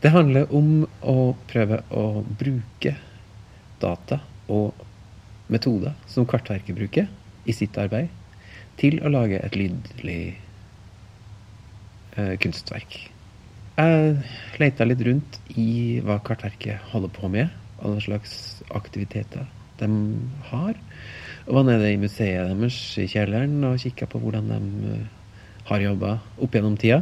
Det handler om å prøve å bruke data og metoder som Kartverket bruker i sitt arbeid til å lage et lydlig kunstverk. Jeg letet litt rundt i hva Kartverket holder på med, alle slags aktiviteter de har, og var nede i museet deres i kjelleren og kikket på hvordan de har jobbet opp gjennom tida.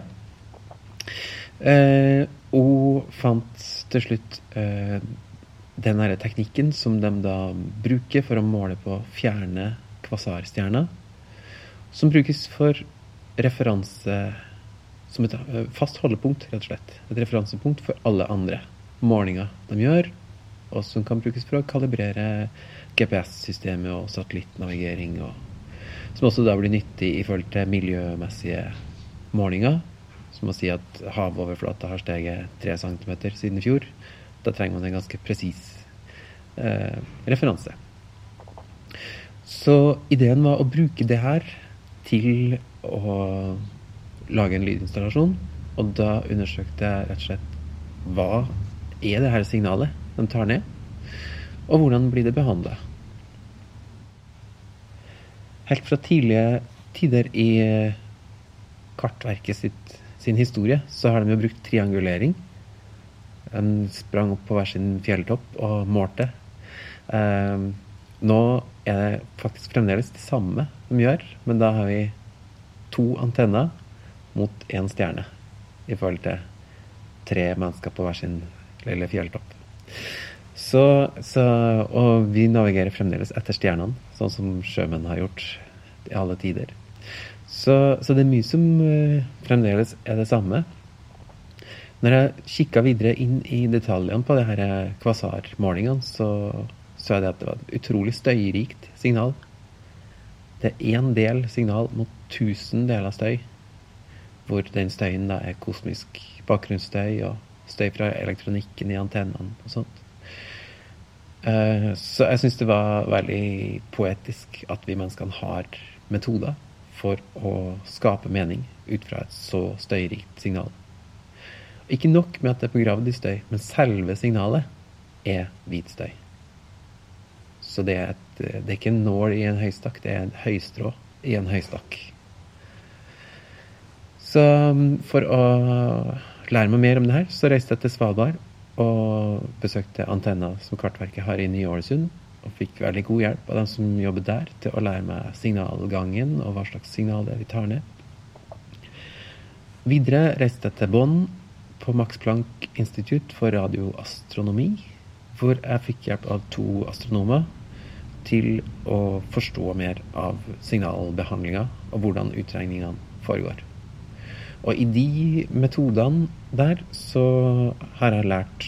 Og fant til slutt den her teknikken som de da bruker for å måle på fjerne kvasarstjerner, som brukes for referanse, som et fast holdepunkt, rett og slett. Et referansepunkt for alle andre målinger de gjør, og som kan brukes for å kalibrere GPS-systemet og satellittnavigering, og som også da blir nyttig i forhold til miljømessige målinger, som å si at havoverflata har steget 3 centimeter siden i fjor. Da trenger man en ganske presis referanse. Så ideen var å bruke det her til å lage en lydinstallasjon, og da undersøkte jeg rett og slett hva er det her signalet de tar ned, og hvordan blir det behandlet. Helt fra tidlige tider i Kartverket sin historie, så har de jo brukt triangulering. De sprang opp på hver sin fjelltopp og målte. Nå er det faktisk fremdeles det samme de gjør, men da har vi 2 antenner mot 1 stjerne i forhold til 3 mennesker på hver sin lille fjelltopp. Og vi navigerer fremdeles etter stjernene, sånn som sjømenn har gjort i alle tider. Så det er mye som fremdeles er det samme. Når jeg kikket videre inn i detaljene på det her kvasarmålingene, så jeg det at det var et utrolig støyrikt signal. Det er 1 del signal mot 1000 deler støy, hvor den støyen da er kosmisk bakgrunnsstøy og støy fra elektronikken i antennene og sånt. Så jeg synes det var veldig poetisk at vi menneskene har metoder for å skape mening ut fra et så støyrikt signal. Ikke nok med at det er begravd i støy, men selve signalet er hvit støy. Så det er ikke en nål i en høystakk, det er en høystrå i en høystakk. Så for å lære meg mer om det her, så reiste jeg til Svalbard og besøkte antenner som Kartverket har i Ny-Ålesund, og fikk veldig god hjelp av dem som jobber der til å lære meg signalgangen og hva slags signal det vi tar ned. Videre reiste jeg til Bonn på Max Planck Institutt for radioastronomi, hvor jeg fikk hjelp av 2 astronomer til å forstå mer av signalbehandlingen og hvordan utregningene foregår. Og i de metodene der så har jeg lært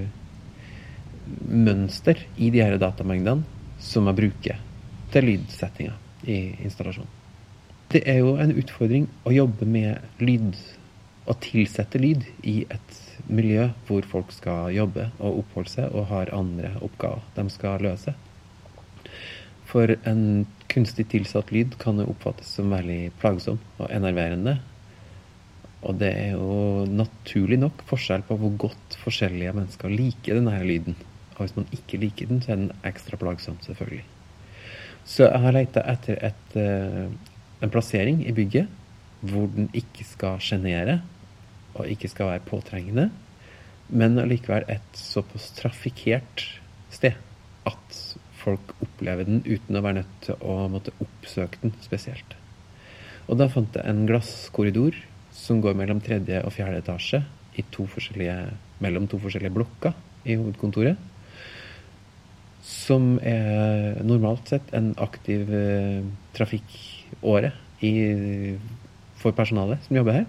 mønster i de her datamengdene som jeg bruker til lydsettinger i installasjonen. Det er jo en utfordring å jobbe med lyd og tilsette lyd i et miljø hvor folk skal jobbe og oppholde seg og har andre oppgaver de skal løse. For en kunstig tilsatt lyd kan jo oppfattes som veldig plagsom og enerverende. Og det er jo naturlig nok forskjell på hvor godt forskjellige mennesker liker denne lyden. Og hvis man ikke liker den, så er den ekstra plagsom, selvfølgelig. Så jeg har letet etter en plassering i bygget hvor den ikke skal genere og ikke skal være påtrengende, men allikevel et såpass trafikkert sted at folk opplever den uten å være nødt til å måtte oppsøke den spesielt. Og da fant jeg en glasskorridor som går mellom 3. og 4. etasje mellom 2 forskjellige blokker i hovedkontoret, som er normalt sett en aktiv trafikkåre for personalet som jobber her.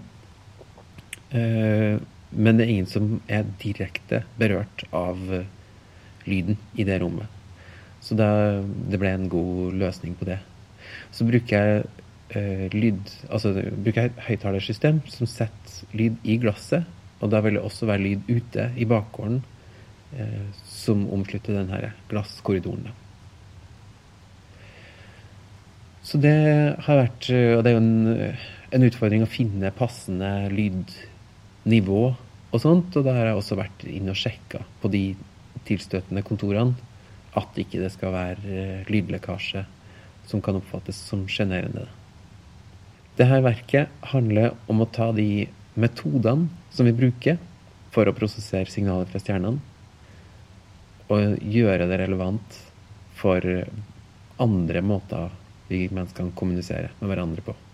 Men det er ingen som er direkte berørt av lyden i det rommet. Så det ble en god løsning på det. Så bruker jeg bruker et høyttalersystem som setter lyd i glasset, og da vil det også være lyd ute i bakgården som omslutter denne glasskorridoren. Så det har vært, og det er jo en utfordring å finne passende lydnivå og sånt, og da har jeg også vært inn og sjekket på de tilstøtende kontorene at ikke det skal være lydlekkasje som kan oppfattes som generende. Dette verket handler om å ta de metodene som vi bruker for å prosessere signaler fra stjernene, og gjøre det relevant for andre måter vi mennesker kan kommunisere med hverandre på.